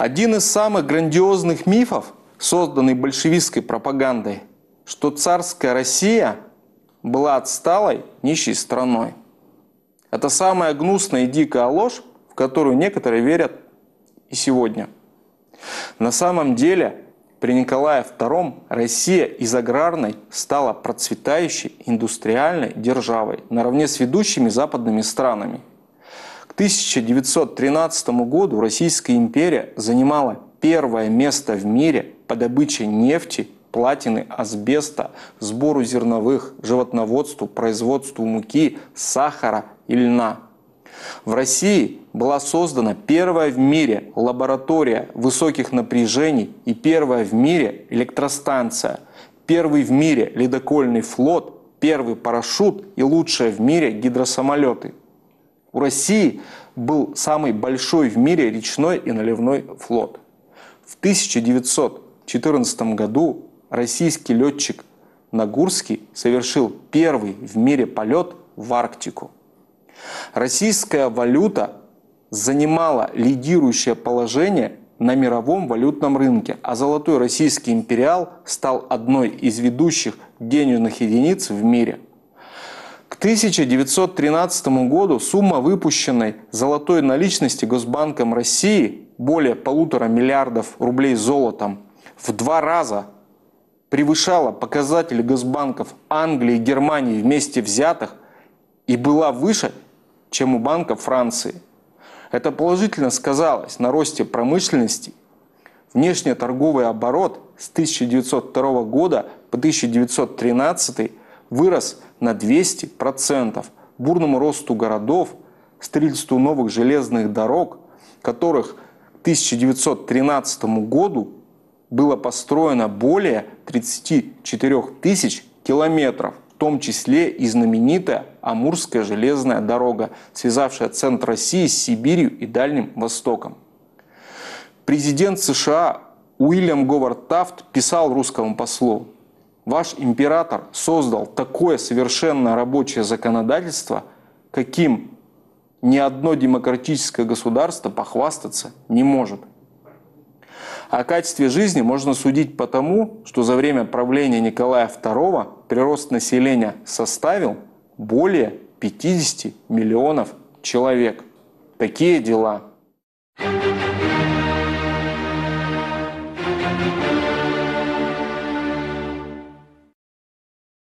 Один из самых грандиозных мифов, созданный большевистской пропагандой, что царская Россия была отсталой, нищей страной. Это самая гнусная и дикая ложь, в которую некоторые верят и сегодня. На самом деле, при Николае II Россия из аграрной стала процветающей индустриальной державой наравне с ведущими западными странами. К 1913 году Российская империя занимала первое место в мире по добыче нефти, платины, асбеста, сбору зерновых, животноводству, производству муки, сахара и льна. В России была создана первая в мире лаборатория высоких напряжений и первая в мире электростанция, первый в мире ледокольный флот, первый парашют и лучшие в мире гидросамолеты. У России был самый большой в мире речной и наливной флот. В 1914 году российский летчик Нагурский совершил первый в мире полет в Арктику. Российская валюта занимала лидирующее положение на мировом валютном рынке, а золотой российский империал стал одной из ведущих денежных единиц в мире. К 1913 году сумма выпущенной золотой наличности Госбанком России более 1,5 миллиарда рублей золотом в 2 раза превышала показатели госбанков Англии и Германии вместе взятых и была выше, чем у банков Франции. Это положительно сказалось на росте промышленности. Внешнеторговый оборот с 1902 года по 1913 вырос на 200%, бурному росту городов, строительству новых железных дорог, которых к 1913 году было построено более 34 тысяч километров, в том числе и знаменитая Амурская железная дорога, связавшая центр России с Сибирью и Дальним Востоком. Президент США Уильям Говард Тафт писал русскому послу: «Ваш император создал такое совершенное рабочее законодательство, каким ни одно демократическое государство похвастаться не может». О качестве жизни можно судить по тому, что за время правления Николая II прирост населения составил более 50 миллионов человек. Такие дела.